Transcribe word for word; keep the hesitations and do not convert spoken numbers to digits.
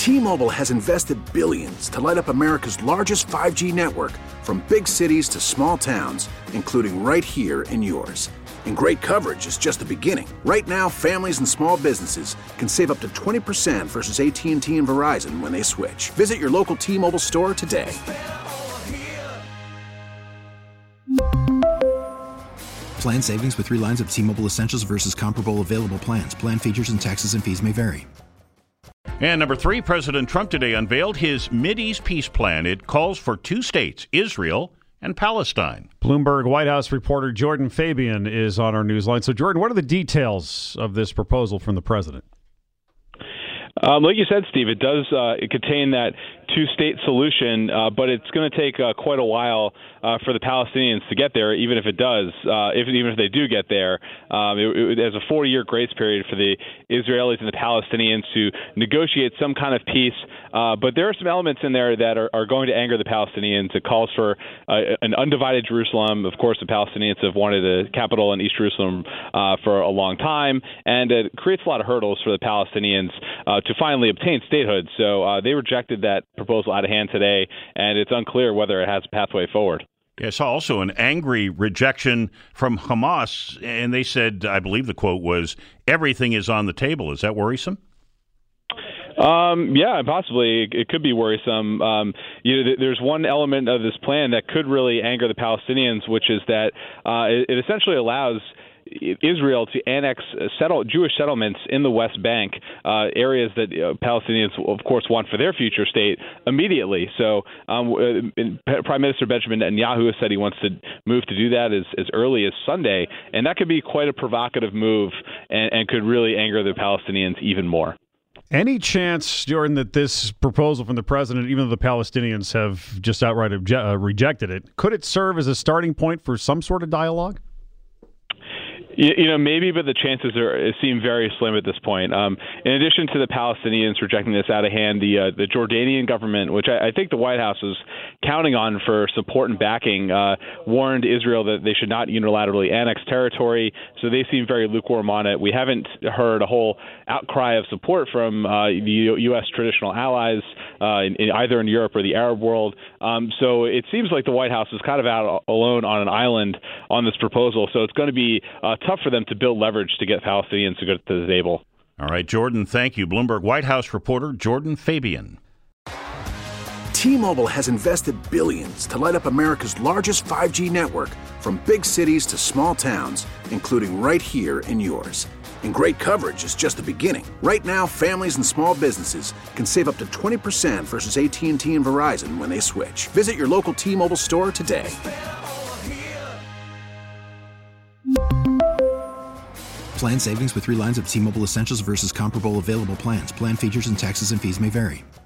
T-Mobile has invested billions to light up America's largest five G network, from big cities to small towns, including right here in yours. And great coverage is just the beginning. Right now, families and small businesses can save up to twenty percent versus A T and T and Verizon when they switch. Visit your local T-Mobile store today. Plan savings with three lines of T-Mobile Essentials versus comparable available plans. Plan features and taxes and fees may vary. And number three, President Trump today unveiled his Mideast peace plan. It calls for two states, Israel and Palestine. Bloomberg White House reporter Jordan Fabian is on our newsline. So, Jordan, what are the details of this proposal from the president? Um, like you said, Steve, it does uh, it contain that two-state solution, uh, but it's going to take uh, quite a while uh, for the Palestinians to get there, even if it does, uh, if, even if they do get there. Um, it, it, there's a four-year grace period for the Israelis and the Palestinians to negotiate some kind of peace, uh, but there are some elements in there that are, are going to anger the Palestinians. It calls for uh, an undivided Jerusalem. Of course, the Palestinians have wanted a capital in East Jerusalem uh, for a long time, and it creates a lot of hurdles for the Palestinians uh, to finally obtain statehood. So uh, they rejected that proposal out of hand today, and it's unclear whether it has a pathway forward. Yeah, I saw also an angry rejection from Hamas, and they said, I believe the quote was, everything is on the table. Is that worrisome? Um, yeah, possibly. It, it could be worrisome. Um, you know, th- there's one element of this plan that could really anger the Palestinians, which is that uh, it, it essentially allows Israel to annex settle Jewish settlements in the West Bank, uh, areas that uh, Palestinians, of course, want for their future state immediately. So um, uh, Prime Minister Benjamin Netanyahu has said he wants to move to do that as, as early as Sunday, and that could be quite a provocative move and, and could really anger the Palestinians even more. Any chance, Jordan, that this proposal from the president, even though the Palestinians have just outright obje- uh, rejected it, could it serve as a starting point for some sort of dialogue? You know, maybe, but the chances are seem very slim at this point. Um, in addition to the Palestinians rejecting this out of hand, the uh, the Jordanian government, which I, I think the White House is counting on for support and backing, uh, warned Israel that they should not unilaterally annex territory. So they seem very lukewarm on it. We haven't heard a whole outcry of support from uh, the U S traditional allies, uh, in, in either in Europe or the Arab world. Um, so it seems like the White House is kind of out alone on an island on this proposal. So it's going to be uh, tough for them to build leverage to get Palestinians to go to the table. All right, Jordan, thank you. Bloomberg White House reporter Jordan Fabian. T-Mobile has invested billions to light up America's largest five G network, from big cities to small towns, including right here in yours. And great coverage is just the beginning. Right now, families and small businesses can save up to twenty percent versus A T and T and Verizon when they switch. Visit your local T-Mobile store today. Plan savings with three lines of T-Mobile Essentials versus comparable available plans. Plan features and taxes and fees may vary.